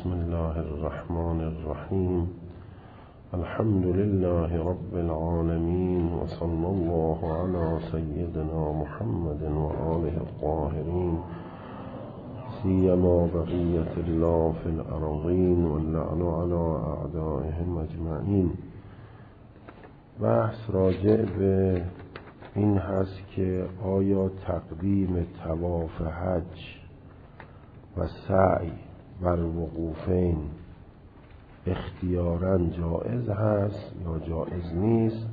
بسم الله الرحمن الرحیم. الحمد لله رب العالمین و صلی الله علی سیدنا محمد و آله الطاهرین، سیما بقیة الله فی الارضین و اللعن علی اعدائهم اجمعین. بحث راجع به این هست که آیا تقدیم طواف حج و سعی بر وقوفین اختیاراً جائز هست یا جائز نیست.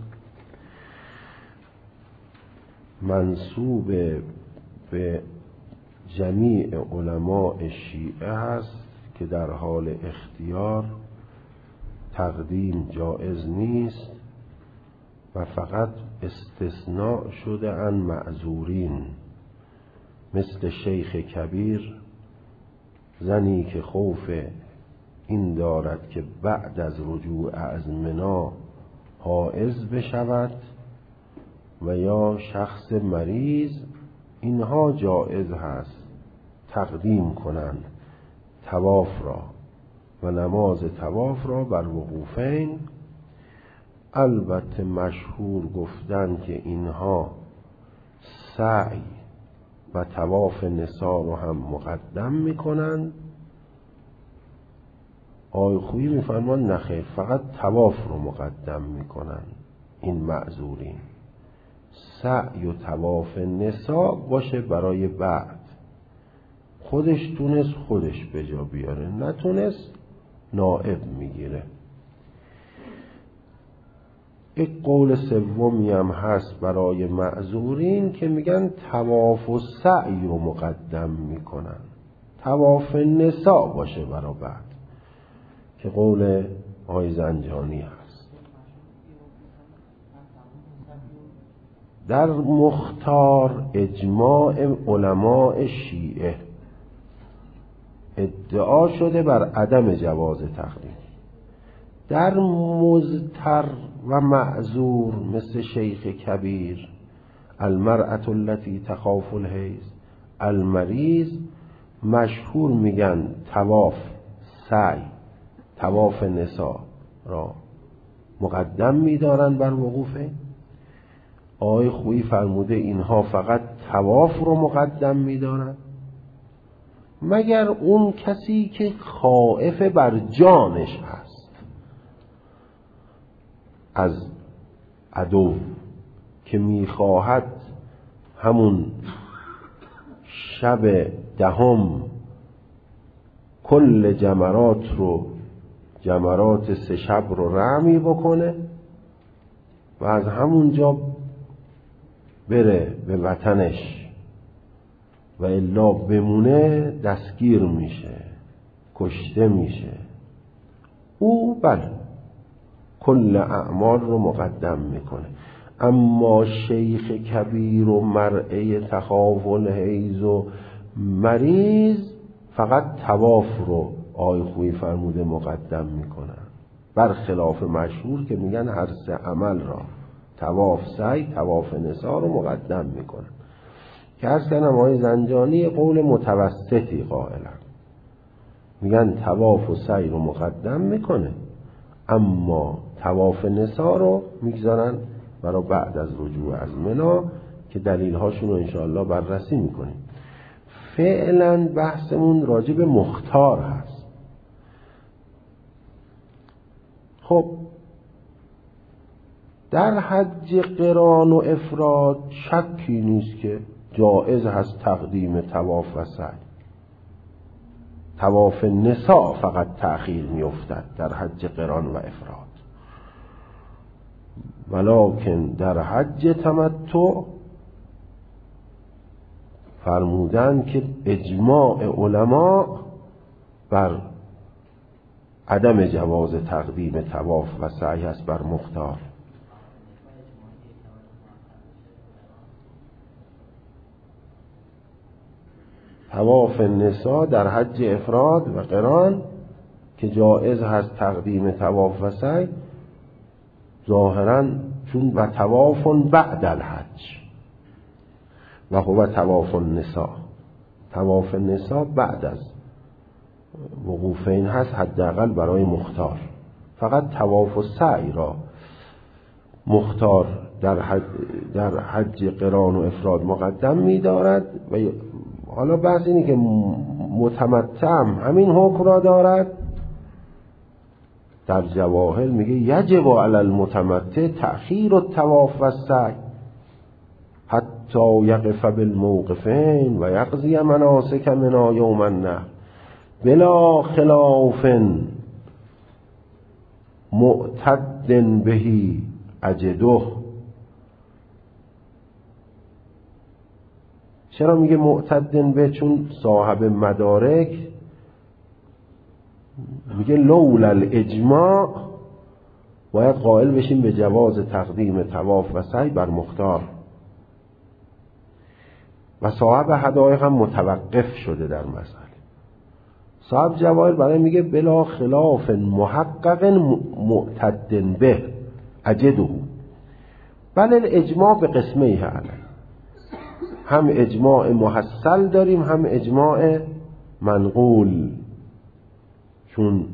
منسوب به جمیع علماء شیعه هست که در حال اختیار تقدیم جائز نیست و فقط استثناء شده عن معذورین، مثل شیخ کبیر، زنی که خوف این دارد که بعد از رجوع از منی حائض بشود، و یا شخص مریض، اینها جائز هست تقدیم کنند طواف را و نماز طواف را بر وقوفین. البته مشهور گفتن که اینها سعی و طواف نساء رو هم مقدم میکنن. آقای خویی میفرمان نخیر، فقط طواف رو مقدم میکنن این معذورین. سعی و طواف نساء باشه برای بعد، خودش تونست خودش به جا بیاره، نتونست نائب میگیره. یک قول سومی هم هست برای معذورین که میگن طواف و سعی رو مقدم میکنن، طواف نساء باشه برای بعد، که قول آقای زنجانی هست. در مختار اجماع علماء شیعه ادعا شده بر عدم جواز تقدیم. در مضطر و معذور مثل شیخ کبیر، المرأة التي تخاف الحیض، المریض، مشهور میگن طواف سعی طواف نساء را مقدم میدارن بر وقوفه. آقای خویی فرموده اینها فقط طواف رو مقدم میدارن، مگر اون کسی که خائف بر جانش هست از عدو، که میخواهد همون شب دهم کل جمرات 3 شب رو رمی بکنه و از همونجا بره به وطنش و الا بمونه دستگیر میشه، کشته میشه. او بله کل اعمال رو مقدم میکنه. اما شیخ کبیر و مرعه تخاف الحیض و مریض فقط طواف رو آقای خویی فرموده مقدم میکنن، برخلاف مشهور که میگن هر 3 عمل را طواف سعی طواف نساء رو مقدم میکنن. که عرض کردم آقای زنجانی قول متوسطی قائلن، میگن طواف و سعی رو مقدم میکنه، اما طواف نساء رو میگذارن برای بعد از رجوع از منی، که دلیل هاشون رو انشاءالله بررسی میکنیم. فعلا بحثمون راجع به مختار هست. خب در حج قران و افراد شکی نیست که جائز هست تقدیم طواف و سعی. طواف نساء فقط تأخیر میافتد در حج قران و افراد، ولکن در حج تمتع فرمودن که اجماع علما بر عدم جواز تقدیم طواف و سعی است بر مختار. طواف نساء در حج افراد و قران که جائز هست تقدیم طواف و سعی، ظاهراً چون و طواف بعد الحج و هو طواف النساء، طواف نساء بعد از وقوفین هست حداقل برای مختار. فقط طواف و سعی را مختار در حج قران و افراد مقدم می‌دارد و حالا بحث اینه که متمتع همین حکم را دارد. در جواهر میگه یجب علی المتمتع تأخیر الطواف و السعی حتی یقف بالموقفین و یقضی مناسک منا یوم النحر بلا خلاف معتد بهی اجده. چرا میگه معتد به؟ چون صاحب مدارک میگه لولا الاجماع باید قائل بشیم به جواز تقدیم طواف و سعی بر مختار، و صاحب هدایق هم متوقف شده در مسئله. صاحب جواهر برای میگه بلا خلاف محقق معتد به اجده بل الاجماع به قسمه علی. هم اجماع محصل داریم هم اجماع منقول، چون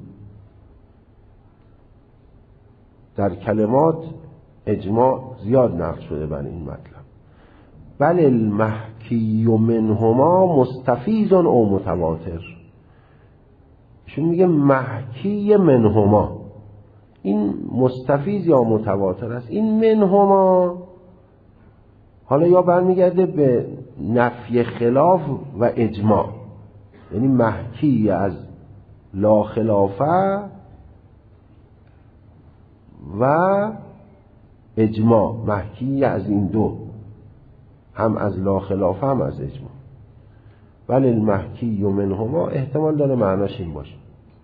در کلمات اجماع زیاد نقل شده بر این مطلب. بل المحکی منهما مستفیض او متواتر. چون میگه محکی منهما، این مستفیض یا متواتر است. این منهما حالا یا برمیگرده به نفی خلاف و اجماع، یعنی محکی از لا خلافه و اجماع، محکی از این دو، هم از لا خلافه هم از اجماع. ولی المحکی منهما احتمال داره معناش این باشه.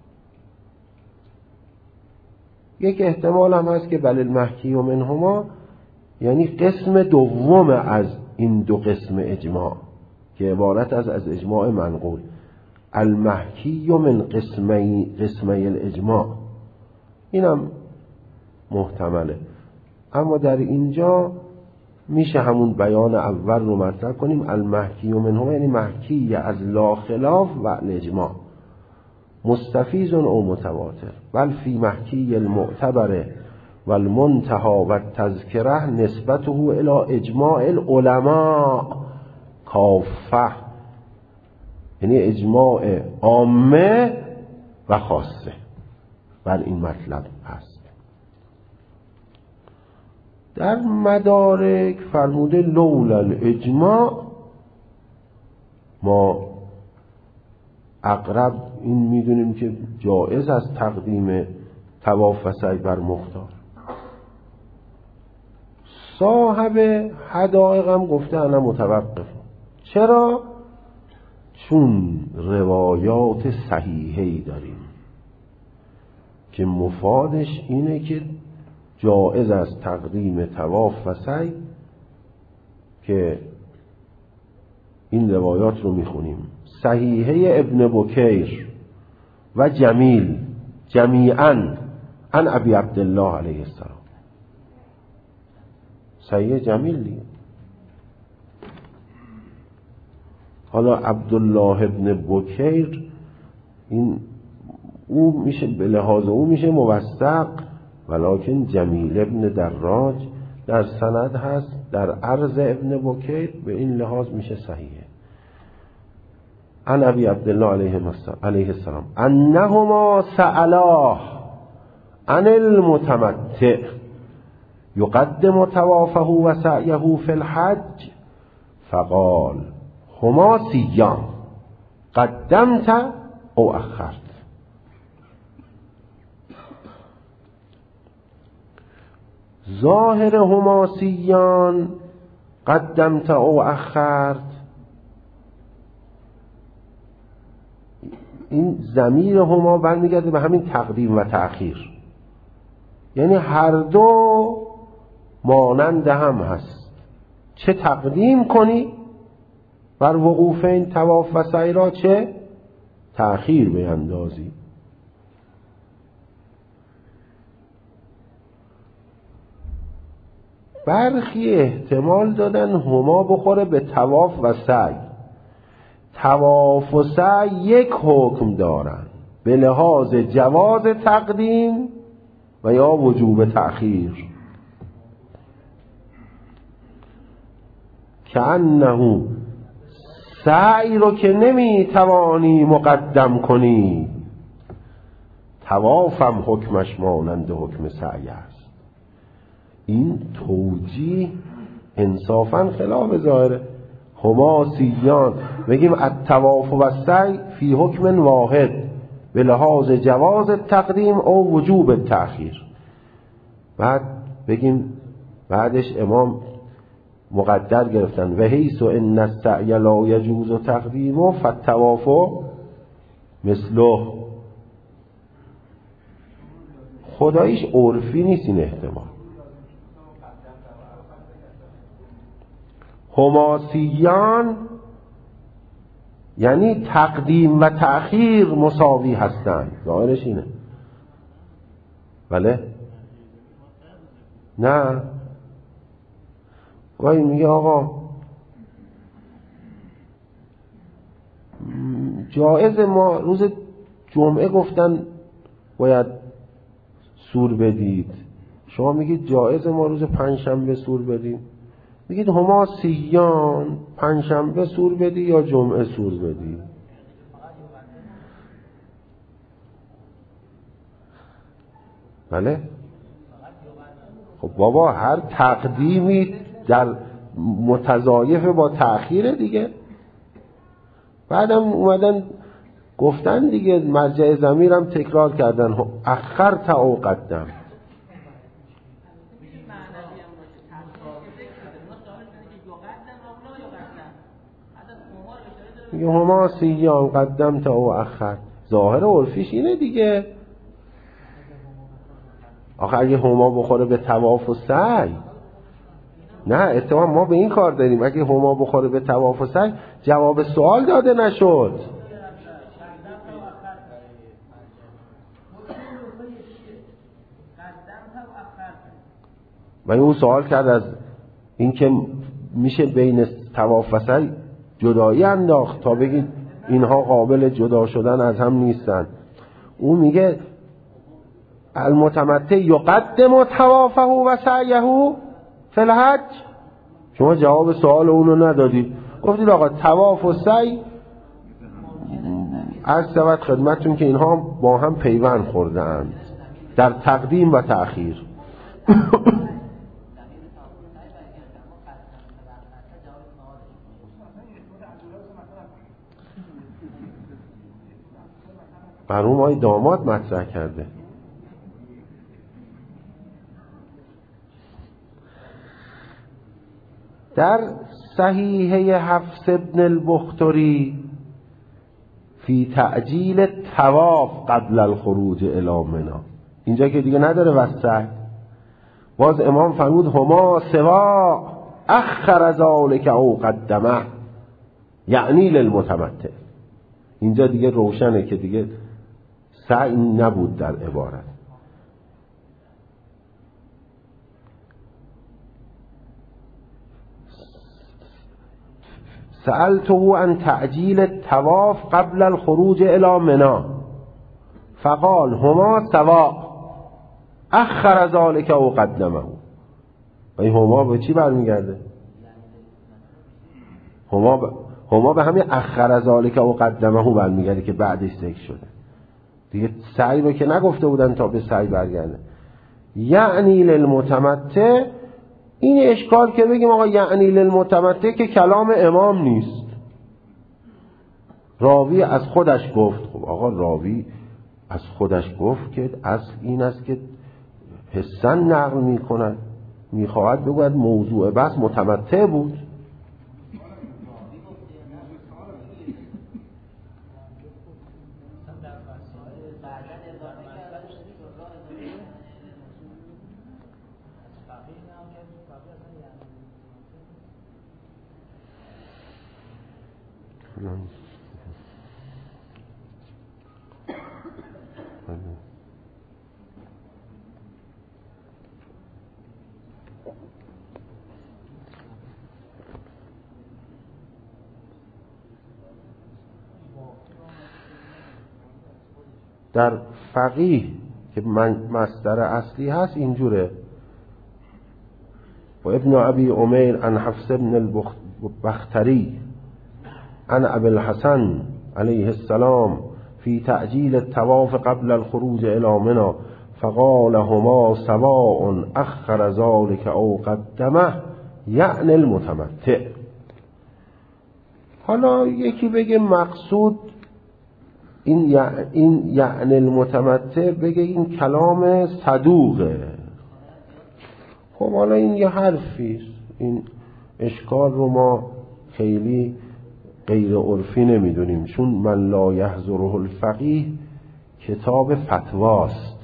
یک احتمال هم هست که بل المحکی منهما یعنی قسم دوم از این دو قسم اجماع که عبارت از اجماع منقول. المحکی من قسمی الاجماع، اینم محتمله. اما در اینجا میشه همون بیان اول رو مطرح کنیم. المحکی منهما یعنی محکی از لا خلاف و الاجماع مستفیض او متواتر. بل فی محکی المعتبر و المنتهى و التذکره نسبته الى اجماع العلماء کافه، یعنی اجماع عامه و خاصه بر این مطلب هست. در مدارک فرموده لولا الاجماع، ما اقرب این میدونیم که جایز است تقدیم طواف و سعی بر مختار. صاحب حدائق هم گفته انا متوقف. چرا؟ چون روایات صحیحی داریم که مفادش اینه که جایز است تقدیم طواف و سعی، که این روایات رو میخونیم. صحیحه ابن بکیر و جمیل جمیعاً عن ابی عبدالله علیه السلام. صحیح جمیل دیگه. حالا عبدالله ابن بکیر این او میشه به لحاظ او میشه موثق، ولکن جمیل ابن دراج در سند هست، در عرض ابن بکیر به این لحاظ میشه صحیحه. عن ابی عبدالله علیه السلام انهما سألاه عن المتمتع یقدم طوافه و سعیه فی الحج فقال هما سیان قدمت او اخرت. ظاهر هما سیان قدمت او اخرت، این ضمیر هما برمیگرده به همین تقدیم و تأخیر، یعنی هر دو مانند هم هست. چه تقدیم کنی بر وقوفین طواف و سعی را، چه تأخیر بیندازی. برخی احتمال دادن هما بخوره به طواف و سعی. طواف و سعی یک حکم دارن، به لحاظ جواز تقدیم و یا وجوب تأخیر. که انه سعی رو که نمی توانی مقدم کنی، طوافم حکمش مانند حکم سعی است. این توجیه انصافا خلاف ظاهره. هما سیان بگیم الطواف و السعی فی حکم واحد به لحاظ جواز تقدیم او وجوب تأخیر. بعد بگیم بعدش امام مقدر گرفتن و حیث ان السعی لا یجوز تقدیمه فالطواف مثله. خداییش عرفی نیست این احتمال. هماسیان یعنی تقدیم و تأخیر مساوی هستند، ظاهرش اینه. بله؟ نه، گاهی میگه آقا جایز ما روز جمعه گفتن باید سور بدید، شما میگید جایز ما روز پنجشنبه سور بدید. میگید هما سیان، پنجشنبه سور بدی یا جمعه سور بدی. بله؟ خب بابا هر تقدیمی در متضایف با تأخیر دیگه. بعدم اومدن گفتن دیگه، مرجع ضمیرم تکرار کردن اخرت او قدم. میگه هما سیان قدمت او اخر. ظاهر عرفیش اینه دیگه. آخه اگه هما بخوره به طواف و سعی، نه اتفاقا ما به این کار داریم اگه هما بخوره به طواف و سعی جواب سوال داده نشد. و اون سوال کرد از این که میشه بین طواف و سعی جدایی انداخت تا بگید اینها قابل جدا شدن از هم نیستن. اون میگه المتمتع یقدم طوافه و سعیه فی الحج. شما جواب سوال اونو ندادید، گفتید آقا طواف و سعی عرض شود خدمتتون که اینها با هم پیوند خورده اند در تقدیم و تأخیر. مرحوم آقای داماد مطرح کرده. در صحیحه حفص ابن البختری فی تعجیل طواف قبل الخروج الی منی، اینجا که دیگه نداره وسط، باز امام فرمود هما سوا اخر ذلک او قدمه، یعنی للمتمتع. اینجا دیگه روشنه که دیگه سعی نبود در عبارت. سألته عن تعجیل الطواف قبل الخروج الى منی فقال هما سواء اخر ذلك او قدمه. و این هما به چی برمیگرده؟ هما به همین اخر ذلك او قدمه برمیگرده که بعدش ذکر شده دیگه. سعی رو که نگفته بودن تا به سعی برگرده. یعنی للمتمتع، این اشکال که بگیم آقا یعنی للمتمتع که کلام امام نیست، راوی از خودش گفت. خب آقا راوی از خودش گفت که اصل این است که حسن نقل میکند، میخواهد بگوید موضوع بس متمتع بود. در فقیه که مصدر اصلی هست اینجوره: و ابن ابی عمیر عن حفص بن البختری عن ابی الحسن علیه السلام فی تعجیل الطواف قبل الخروج الی منی فقال هما سواء اخر ذلك او قدمه یعنی المتمتع. حالا یکی بگه مقصود این یعنی المتمتع، بگه این کلام صدوقه. خب حالا این یه حرفیست، این اشکال رو ما خیلی غیر عرفی نمیدونیم، چون من لا یحضره الفقیه کتاب فتواست.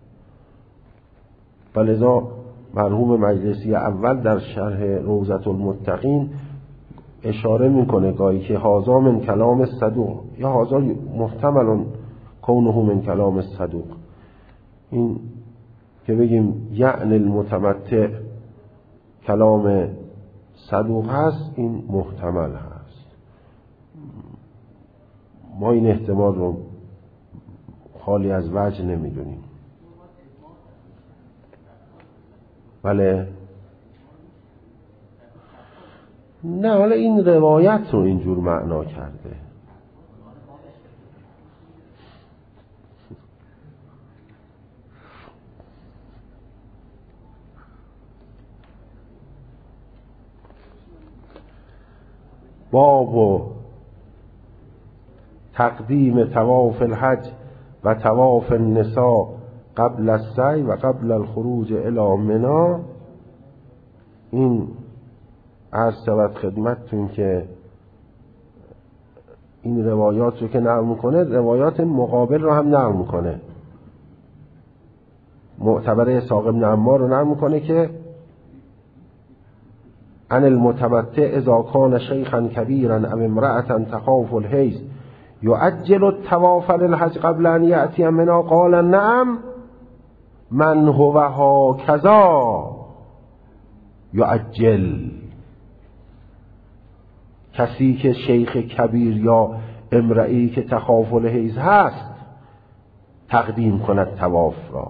ولذا مرحوم مجلسی اول در شرح روضة المتقین اشاره میکنه گاهی که هذا من کلام الصدوق یا هذا محتمل کونه من کلام الصدوق. این که بگیم یعنی المتمتع کلام صدوق هست، این محتمل هست. ما این احتمال رو خالی از وجه نمیدونیم. بله نه، حالا این روایت رو اینجور معنا کرده. باب تقدیم طواف الحج و طواف النساء قبل السعی و قبل الخروج الی منی. این عرض شود خدمتتون که این روایات رو که نقل میکنه، روایات مقابل رو هم نقل میکنه. معتبر اسحاق بن عمار رو نقل میکنه که عن المتمتع اذا كان شيخا كبيرا او امرأة تخاف الحیض يعجل الطواف للحج قبل ان يأتي منی قال نعم من هو هكذا يعجل. کسی که شیخ کبیر یا امرئی که تخاف الحیض هست تقدیم کند طواف را.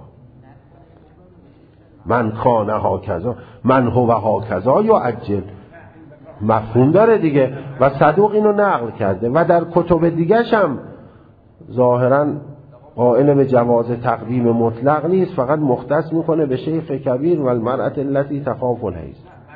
من کان هاکذا من هو هاکذا یعجل، مفهوم داره دیگه. و صدوق اینو نقل کرده و در کتب دیگرش هم ظاهرا قائل به جواز تقدیم مطلق نیست، فقط مختص میکنه به شیخ کبیر و المرأة التي تخاف الحیض.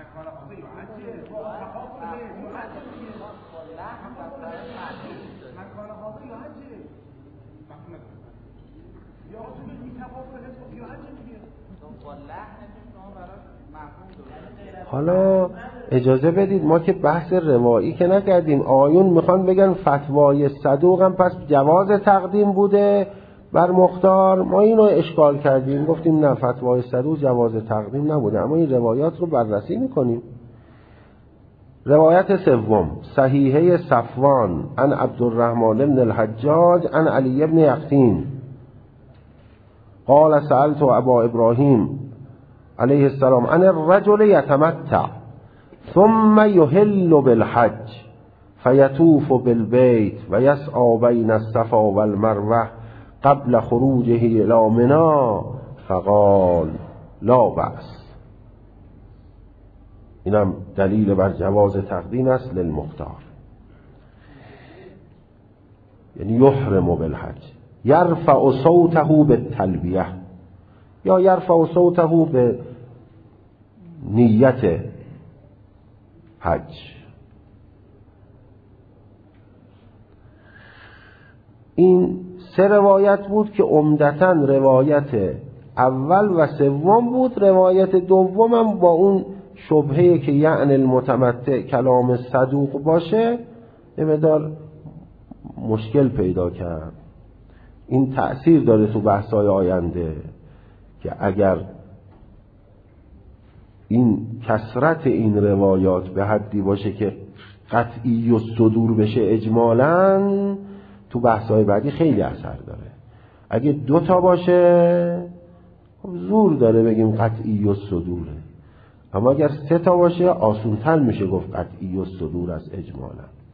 حالا اجازه بدید، ما که بحث روایی که نکردیم، آیون میخوان بگن فتوای صدوق هم پس جواز تقدیم بوده بر مختار. ما اینو اشکال کردیم، گفتیم نه، فتوای صدوق جواز تقدیم نبوده، اما این روایات رو بررسی میکنیم. روایت سوم صحیحه صفوان عن عبدالرحمن بن الحجاج عن علی بن یقطین قال سألت ابا ابراهیم علیه السلام عن الرجل یتمتع ثم یحل بالحج فیطوف بالبیت و یسعی بین الصفا والمروه قبل خروجه الی منی فقال لا بأس. اینم دلیل بر جواز تقدیم است للمختار، یعنی یحرم بالحج، یرفع صوته بالتلبیه یا یرفع صوته به نیت حج. این سه روایت بود که عمدتاً روایت اول و سوم بود. روایت دوم هم با اون شبهه که یعنی المتمتع کلام صدوق باشه یه مقدار مشکل پیدا کرد. این تأثیر داره تو بحث‌های آینده که اگر این کثرت این روایات به حدی باشه که قطعی و صدور بشه اجمالاً، تو بحث‌های بعدی خیلی اثر داره. اگه 2 تا باشه زور داره بگیم قطعی و صدوره، اما اگر 3 تا باشه آسونتر میشه گفت قطعی و صدور از اجمالاً.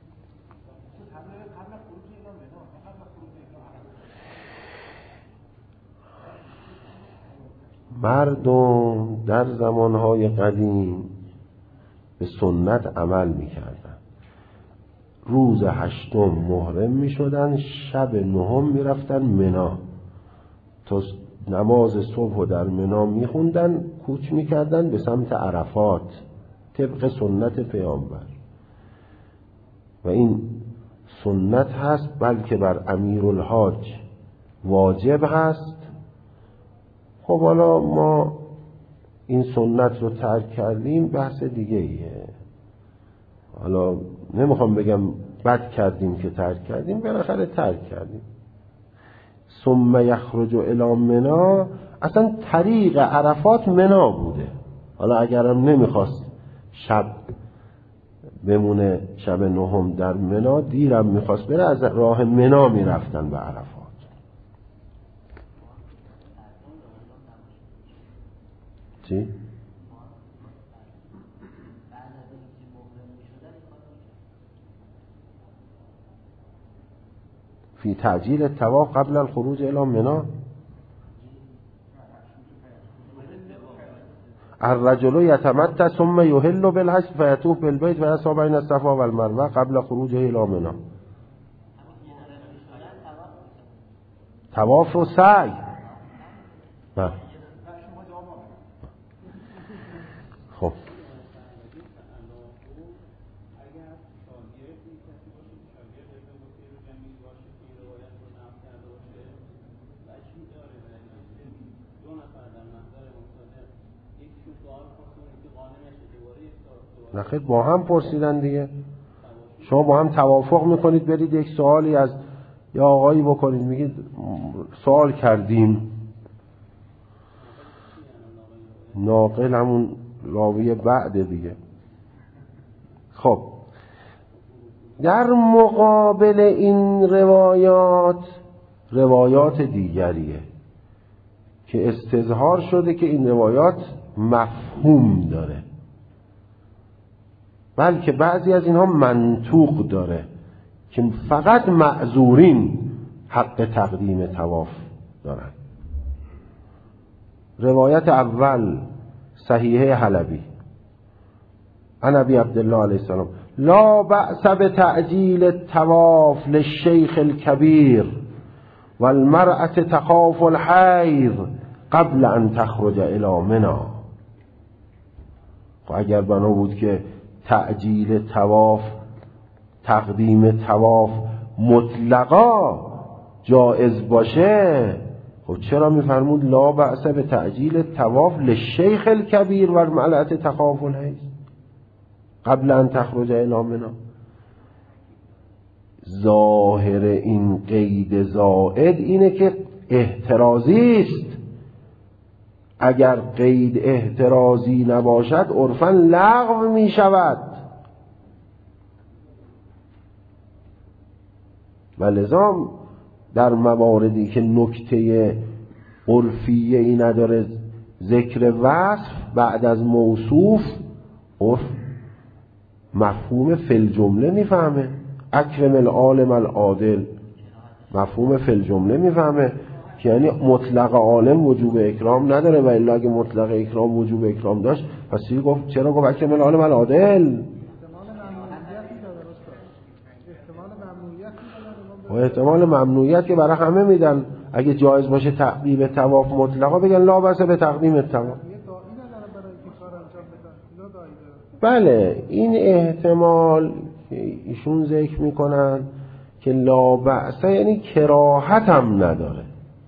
مردم در زمانهای قدیم به سنت عمل میکردن. روز 8 محرم میشدن، شب 9 میرفتن منا تا نماز صبح در منا میخوندن، کوچ میکردن به سمت عرفات طبق سنت پیامبر. و این سنت هست، بلکه بر امیرالحاج واجب هست. خب حالا ما این سنت رو ترک کردیم، بحث دیگه ایه. حالا نمیخوام بگم بد کردیم که ترک کردیم، بالاخره ترک کردیم. ثم یخرج الی منا، اصلا طریق عرفات منا بوده. حالا اگرم نمیخواست شب بمونه، شب 9 در منا، دیرم میخواست بره، از راه منا میرفتن به عرفات. چی؟ فی تعجیل الطواف قبل الخروج الی منا. الرجل یتمتع ثم یحل بالحج فیطوف بالبیت و یسعی بین الصفا و المروه قبل خروجه الی منا. طواف و سعی. نه. خب نخیر با هم پرسیدن دیگه. شما با هم توافق میکنید برید یک سوالی از یا آقایی بکنید، میگید سوال کردیم. ناقل همون راوی بعد دیگه. خب در مقابل این روایات دیگریه که استظهار شده که این روایات مفهوم داره، بلکه بعضی از اینها منطوق داره که فقط معذورین حق تقدیم طواف دارن. روایت اول صحیحه حلبی عن ابی عبدالله علیه السلام لا بأس بتعجیل الطواف للشیخ الكبیر والمرأة تخاف الحیض قبل ان تخرج الی منا. خب اگر بنا بود که تعجیل طواف، تقدیم طواف مطلقا جائز باشه، خب چرا میفرمود لا بأس به تعجیل طواف للشیخ الکبیر و المرأة تخاف الحیض قبل ان تخرج الی منا؟ ظاهر این قید زائد اینه که احترازی است. اگر قید احترازی نباشد عرفاً لغو می شود. و لذا در مواردی که نکته عرفیه ای نداره، ذکر وصف بعد از موصوف، عرف مفهوم فی الجمله میفهمه. اکرم العالم العادل مفهوم فی الجمله میفهمه که یعنی مطلق عالم وجوب اکرام نداره، و الا اگه مطلق اکرام وجوب اکرام داشت پس چرا گفت اکرم العالم العادل؟ و احتمال ممنوعیت که برای همه میدن. اگه جایز باشه تقدیم طواف مطلقا بگن لا بأس به تقدیم طواف. بله این احتمال ایشون ذکر میکنن که لا بأس یعنی کراهت هم نداره.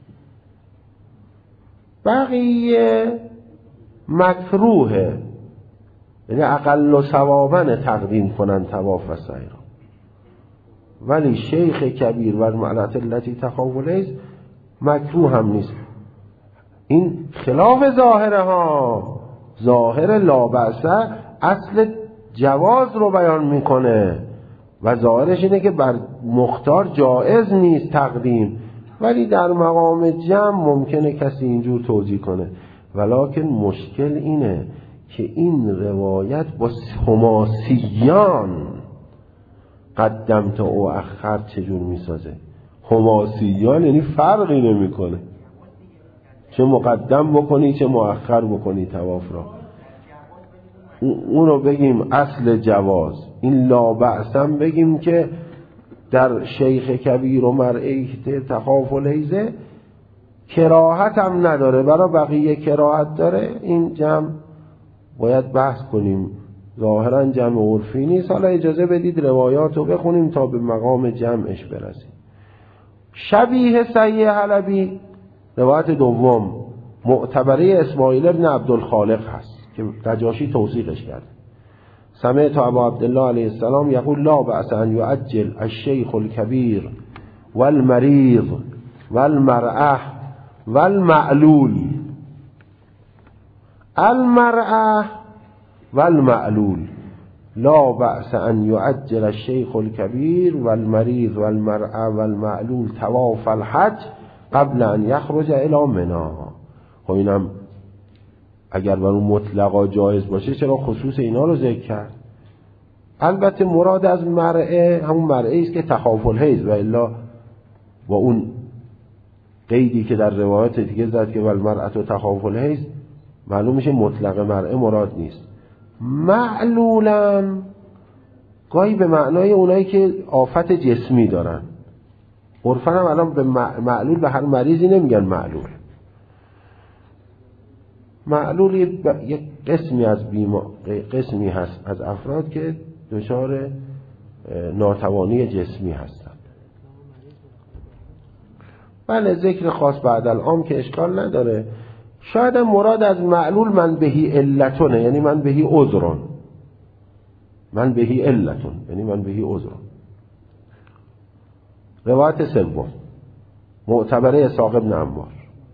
بقیه مکروهه، یعنی اقل ثوابا تقدیم کنن طواف و سعی را. ولی شیخ کبیر و المرأة التي تخاف الحیض مکروه هم نیست. این خلاف ظاهره ها. ظاهر لا بأس اصل جواز رو بیان میکنه و ظاهرش اینه که بر مختار جائز نیست تقدیم، ولی در مقام جمع ممکنه کسی اینجور توجیه کنه. ولکن مشکل اینه که این روایت با حماسیان قدمت و اخر چجور میسازه. حماسیان یعنی فرقی نمیکنه. چه مقدم بکنی چه مؤخر بکنی طواف را. اون رو بگیم اصل جواز. این لا بأسم بگیم که در شیخ کبیر و مرعی تخاف الحیض کراهت هم نداره، برای بقیه کراهت داره. این جمع باید بحث کنیم، ظاهرا جمع عرفی نیست. حالا اجازه بدید روایات رو بخونیم تا به مقام جمعش برسیم. شبیه صحیح حلبی روایت دوم معتبره اسماعیل ابن عبدالخالق هست که نجاشی توثیقش کرده. سمعت ابا عبدالله علیه السلام یقول لا بأس ان یعجل الشیخ الکبیر والمریض والمرأة والمعلول. المرأة والمعلول لا بأس ان یعجل الشیخ الکبیر والمریض والمرأة والمعلول طواف الحج قبل ان یخرج الی منی. خب اینم اگر بر اون مطلقا جایز باشه چرا خصوص اینا رو ذکر کرد؟ البته مراد از مرعه همون مرعه است که تخاف الحیض، و الا با اون قیدی که در روایت دیگه زد که والمرأة تخاف الحیض معلوم میشه مطلق مرعه مراد نیست. معلولن گاهی به معنای اونایی که آفت جسمی دارن. عرفاً هم الان به معلول به هر مریضی نمیگن معلول. معلول یک قسمی هست از افراد که دچار ناتوانی جسمی هستند. بله ذکر خاص بعد العام که اشکال نداره. شاید مراد از معلول من بهی علتونه، یعنی من بهی عذرون، من بهی علتون یعنی من بهی عذرون. روایت سوم معتبره اسحاق بن عمار.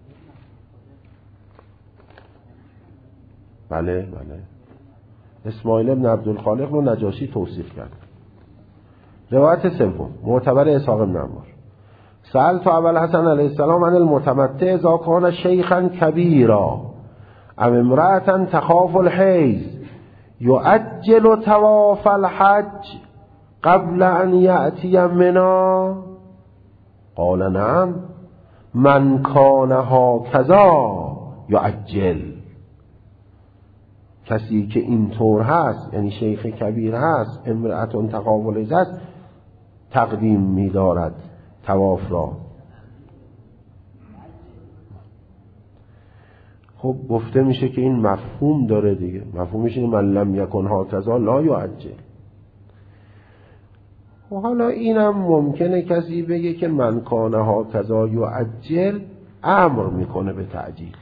بله اسماعیل ابن عبدالخالق رو نجاشی توصیف کرد. روایت سوم معتبر اسحاق بن عمار. سألت ابوالحسن علیه السلام عن المتمتع اذا کان شیخا کبیرا ام امرأة تخاف الحیض یعجل طواف الحج قبل ان یأتی منی؟ قال نعم من کان هکذا یعجل. کسی که اینطور هست یعنی شیخ کبیر هست، امرأة تخاف الحیض هست، تقدیم می‌دارد طواف را. خب گفته میشه که این مفهوم داره دیگه. مفهومش اینه من لم یکن هکذا لا یعجل. و حالا اینم ممکنه کسی بگه که من کان هکذا یعجل امر میکنه به تعجیل.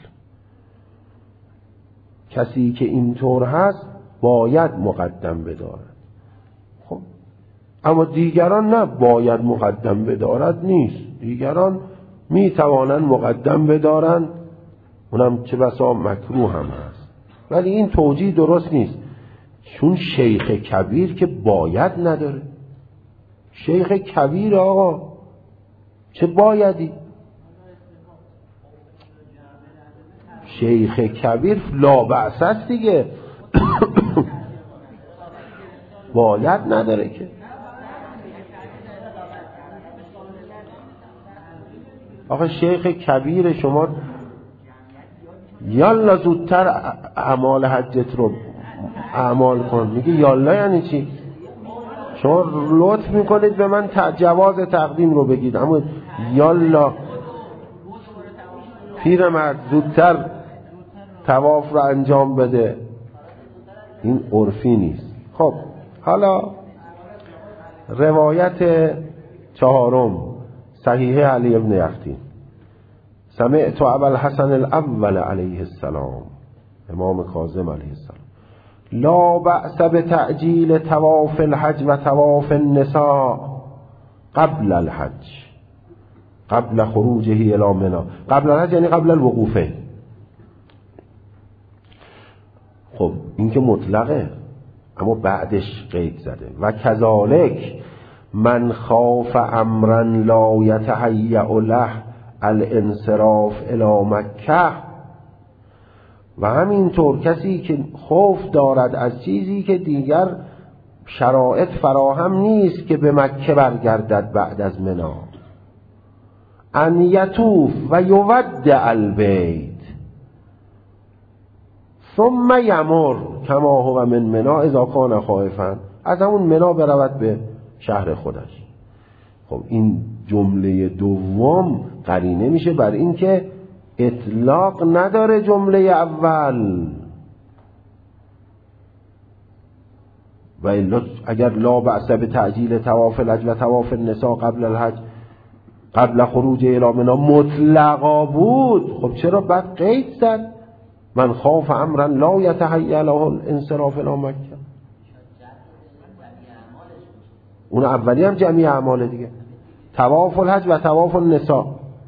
کسی که اینطور هست باید مقدم بدارد. خب اما دیگران نه باید مقدم بدارد نیست. دیگران میتوانند مقدم بدارند، اونم چه بسا مکروه هم هست. ولی این توجیه درست نیست، چون شیخ کبیر که باید نداره. شیخ کبیر آقا چه بایدی؟ شیخ کبیر لا بأس است دیگه. باید نداره که. آخه شیخ کبیر شما یالا زودتر اعمال حجت رو اعمال کن. میگه یالا یعنی چی؟ شما لطف میکنید به من جواز تقدیم رو بگید، اما یالا پیرمرد زودتر طواف رو انجام بده. این عرفی نیست. خب حالا روایت چهارم صحیح علی بن یختین. سمعت ابوالحسن الاول علیه السلام، امام کاظم علیه السلام، لا بأس بتعجیل طواف الحج و طواف النساء قبل الحج قبل خروجه الی منی. قبل الحج یعنی قبل الوقوفه. خب این که مطلقه، اما بعدش قید زده و کذالک من خاف امرا لا یتهیأ له الانصراف الی مکه. و همینطور کسی که خوف دارد از چیزی که دیگر شرایط فراهم نیست که به مکه برگردد بعد از منی. ان یطوف و یودع البیت ثم یمر کما هو من منا اذا کان خائفا، از همون منا برود به شهر خودش. خب این جمله دوم قرینه میشه بر این که اطلاق نداره جمله اول. و الا اگر لا بأس بتعجیل طواف الحج و طواف النساء قبل الحج قبل خروج الی منی مطلقا بود، خب چرا بعد قید زد من خاف امرا لا یتهیأ له الانصراف الی مکه؟ اون اولی هم جمعی اعمال دیگه، طواف الحج و طواف النساء.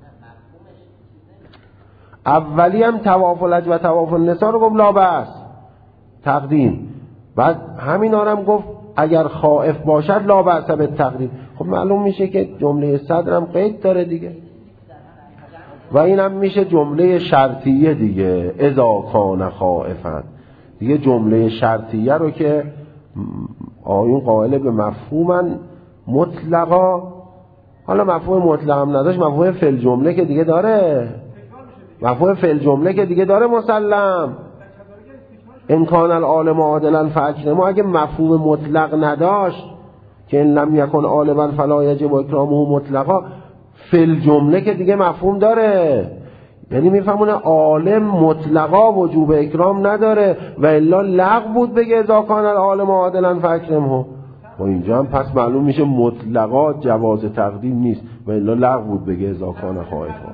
اولی هم طواف الحج و طواف النساء رو گفت لا بأس تقدیم، بعد همین هم گفت اگر خائف باشد لا بأس بالتقدیم. خب معلوم میشه که جمله صدر هم قید داره دیگه، و این هم میشه جمله شرطیه دیگه، اذا کان خائفا دیگه. جمله شرطیه رو که آیون قائل به مفهومن مطلقا، حالا مفهوم مطلق هم نداشت، مفهوم فعل جمله که دیگه داره، مفهوم فعل جمله که دیگه داره مسلم. ان کان العالم عادلا فاکرموا، اگه مفهوم مطلق نداشت که ان لم یکن عالما فلا یجب اکرامه مطلقا، فعل جمله که دیگه مفهوم داره، یعنی میفهمونه عالم مطلقا وجوب اکرام نداره، و الا لغو بود بگه اذا کان العالم عادلا فاکرمه. و اینجا هم پس معلوم میشه مطلقا جواز تقدیم نیست، و الا لغو بود بگه اذا کان خائفا.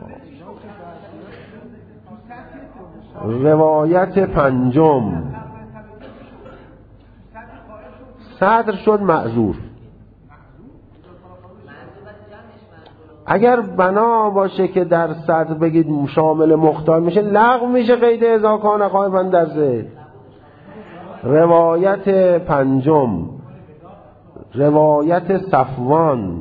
روایت پنجم، صدر شد معذور. اگر بنا باشه که در صدر بگید شامل مختار میشه، لغو میشه قید اذا کان خائفا در ذیل. روایت پنجم، روایت صفوان،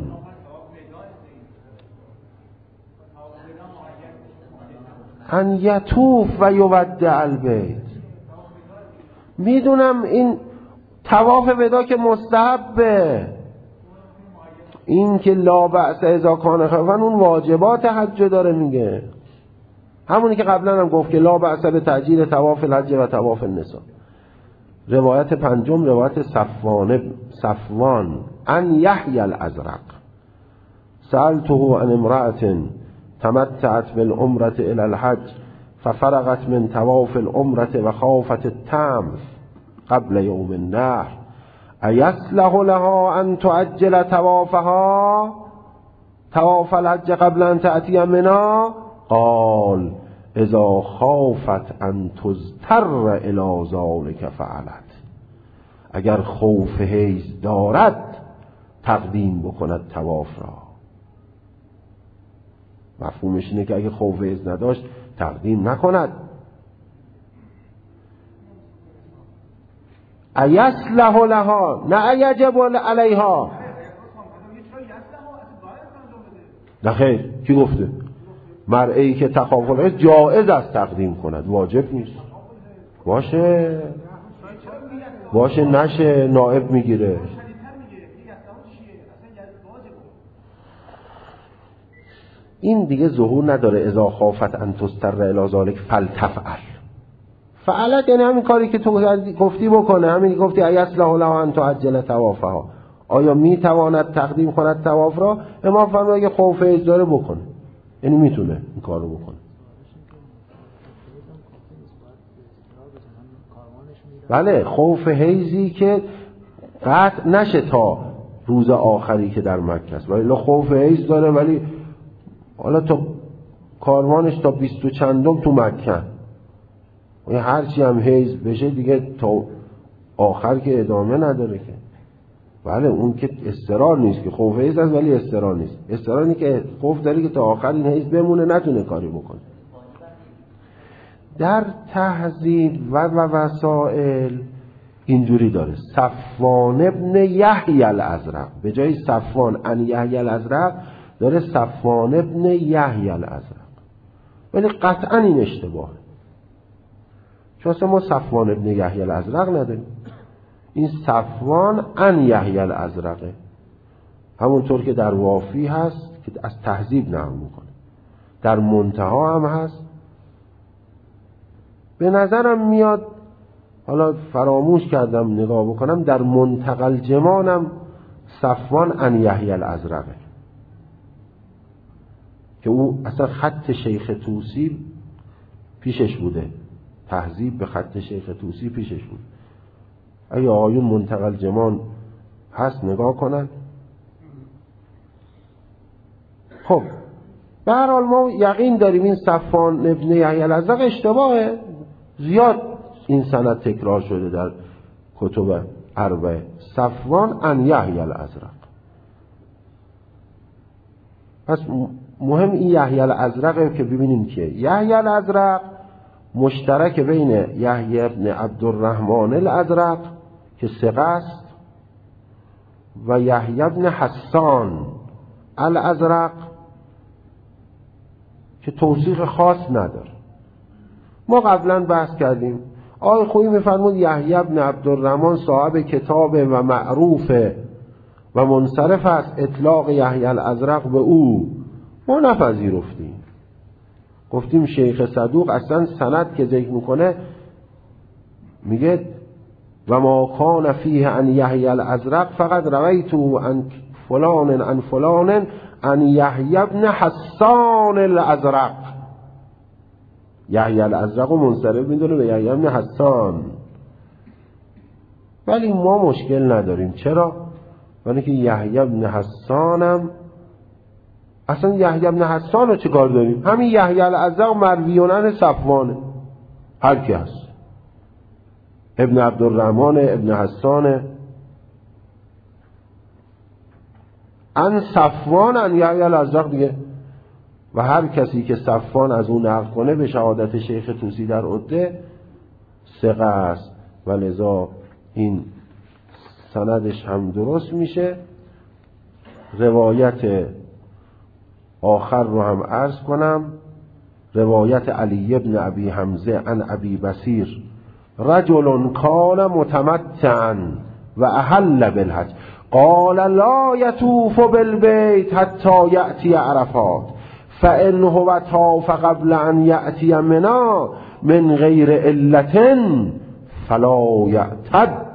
ان یطوف و یودع البیت. میدونم این طواف ودا که مستحبه، این که لا بأس اذا کان خائفا اون واجبات حج داره میگه، همونی که قبلا هم گفت که لا بأس به تأجیل طواف الحج و طواف النساء. روایت پنجم روایت صفوان ان یحیی الازرق، سألته عن امرأة تمتعت بالعمرة الى الحج ففرغت من طواف العمرة و خافت التمث قبل یوم النحر ایصلح لها ان تعجل طوافها طواف الحج قبل ان تأتی منی؟ قال اذا خافت ان تضطر الى ذلك فعلت. اگر خوف حیض دارد تقدیم بکند طواف را. مفهومش اینه که اگه خوف حیض نداشت تقدیم نکند. ایصلح لها، نه یجب علیها. نه خیر، کی گفته؟ مرئی که تخافل جایز است تقدیم کند، واجب نیست. باشه نشه نائب میگیره. این دیگه ظهور نداره. اذا خافت ان تضطر الی ذلک فلتفعل. فعلت یعنی همین کاری که تو گفتی بکنه، همین گفتی ایصلح لها ان تعجل طوافها. آیا میتواند تقدیم کند طواف را؟ امام فرمود اگه خوف حیض داره بکنه، یعنی میتونه این کار رو بکنه. بله، خوف حیضی که قطع نشه تا روز آخری که در مکه است، ولی خوف حیض داره ولی حالا تا کاروانش تا 20 و چندم تو مکه، و هرچی هم حیض بشه دیگه تا آخر که ادامه نداره که. بله اون که اضطرار نیست، که خوف حیض است ولی اضطرار نیست. اضطرار اینه که خوف داری که تا آخر این حیض بمونه نتونه کاری بکنه. در تهذیب و وسائل اینجوری داره. صفوان ابن یحیی الازرق، به جای صفوان ان یحیی الازرق داره صفوان ابن یحیی الازرق، ولی قطعا این اشتباهه، چون اصلا ما صفوان ابن یحیی الازرق نداریم. این صفوان ان یحیی الازرقه، همونطور که در وافی هست که از تهذیب نقل میکنه. در منتها هم هست. به نظرم میاد، حالا فراموش کردم نگاه بکنم، در منتقى الجمانم صفوان عن یحیی الازرقه که او اصلا خط شیخ طوسی پیشش بوده، تهذیب به خط شیخ طوسی پیشش بود. اگه آیون منتقى الجمان هست نگاه کنن. خب به هر حال ما یقین داریم این صفوان ابن یحیی الازرق اشتباهه. زیاد این سند تکرار شده در کتب اربعه. صفوان عن یحیی الازرق. پس مهم این یحیی الازرق که ببینیم که یحیی الازرق مشترک بین یحیی ابن عبدالرحمن الازرق که ثقه است و یحیی ابن حسان الازرق که توثیق خاص نداره. ما قبلا بحث کردیم آقای خویی میفرمود یحیی ابن عبدالرحمن صاحب کتاب و معروف و منصرف است، اطلاق یحیی الازرق به او ما نپذیرفتیم. گفتیم شیخ صدوق اصلا سند که ذکر میکنه میگه و ما کان فیه عن یحیی الازرق فقط رویتو عن فلان عن فلان عن یحیی ابن حسان الازرق. یحیی الازرق و منصرف میدونه به یحیی ابن حسان. ولی ما مشکل نداریم. چرا؟ ولی که یحیی ابن حسانم اصلا یحیی ابن حسان رو چه کار داریم؟ همین یحیی الازرق مرویونن صفوانه، هر کی هست، ابن عبدالرحمن ابن حسان ان صفوان ان یحیی الازرق دیگه. و هر کسی که صفوان از اون نقل کنه به شهادت شیخ طوسی در عده ثقه است و لذا این سندش هم درست میشه. روایت آخر رو هم عرض کنم، روایت علی ابن ابی حمزه عن ابی بصیر رجل کان متمتعا و احل بالحج قال لا یطوف بالبیت حتی یأتی عرفات فإن هو طاف قبل ان یأتی منا من غیر علة فلا یعتد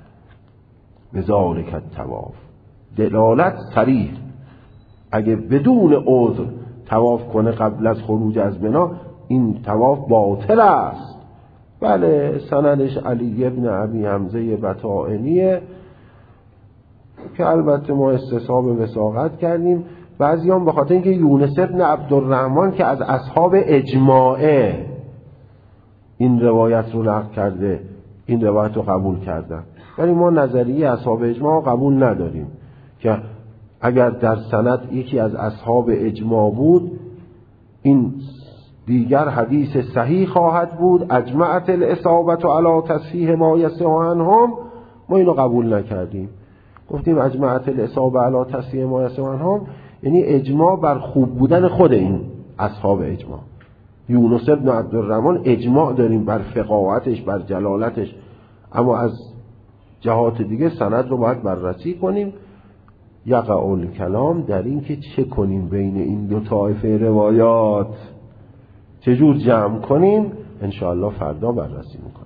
بذلک الطواف. دلالت صریح، اگه بدون عذر طواف کنه قبل از خروج از منا این طواف باطل است. بله سندش علی ابن ابی حمزه بطائنیه که البته ما استصحاب وثاقت کردیم. بعضیان به خاطر اینکه یونس ابن عبدالرحمن که از اصحاب اجماعه این روایت رو نقل کرده این روایت رو قبول کردن، ولی ما نظریه اصحاب اجماع قبول نداریم که اگر در سند یکی از اصحاب اجماع بود این دیگر حدیث صحیح خواهد بود. اجمعت الاصابة علی تصحیح ما یصح عنهم، ما اینو قبول نکردیم. گفتیم اجمعت الاصابة علی تصحیح ما یصح عنهم یعنی اجماع بر خوب بودن خود این اصحاب اجماع. یونس ابن عبدالرحمن اجماع داریم بر فقاهتش بر جلالتش، اما از جهات دیگه سند رو باید بررسی کنیم. یقع الکلام در این که چه کنیم بین این دو طایفه روایات، چجور جمع کنیم، انشاءالله فردا بررسی میکنیم.